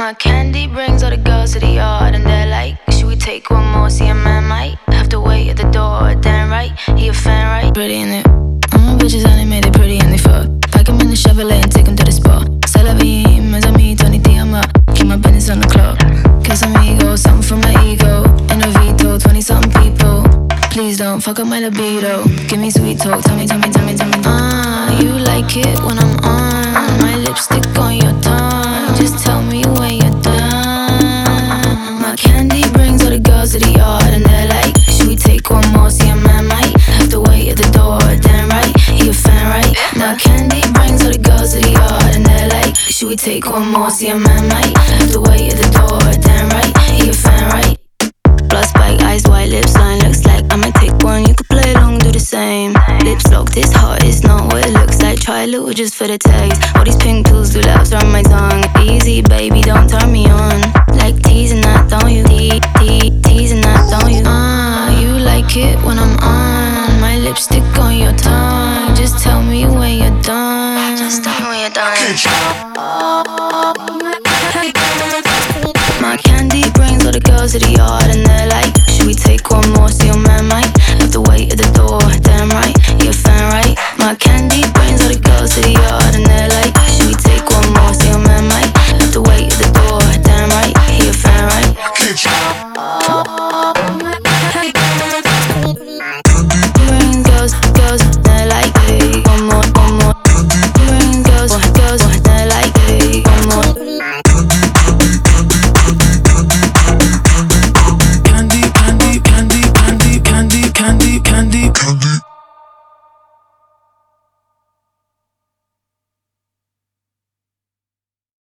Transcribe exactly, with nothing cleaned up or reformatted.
My candy brings all the girls to the yard, and they're like, should we take one more? See, a man might have to wait at the door. Damn right, he a fan, right? Pretty in it. All my bitches and they made it pretty and they fuck. Pack him in the Chevrolet and take him to the spot. C'est la vie, mes amis, Tony Tiama. Keep my business on the clock. Kiss amigo, something from my ego. In a veto, twenty something people. Please don't fuck up my libido. Give me sweet talk, tell me, tell me, tell me, tell me. Ah, uh, you like it when I'm on. My lipstick on your tongue. Just tell me when you're done. My candy brings all the girls to the yard, and they're like, should we take one more? See, a man might have to wait at the door. Damn right, he a fan, right? My candy brings all the girls to the yard, and they're like, should we take one more? See, a man might have to wait at the door. Damn right, he a fan, right? Blood spike, eyes white, lips line, looks like I might take one. You could play along, do the same. Lips locked, this heart is not what it looks like. Try a little just for the taste. All these pink pills do laps around my tongue. Easy, baby, don't turn me on. Like teasing that, don't you? Te te teasing that, don't you? Ah, uh, you like it when I'm on. My lipstick on your tongue. Just tell me when you're done. Just tell me when you're done. My candy brings all the girls to the yard, and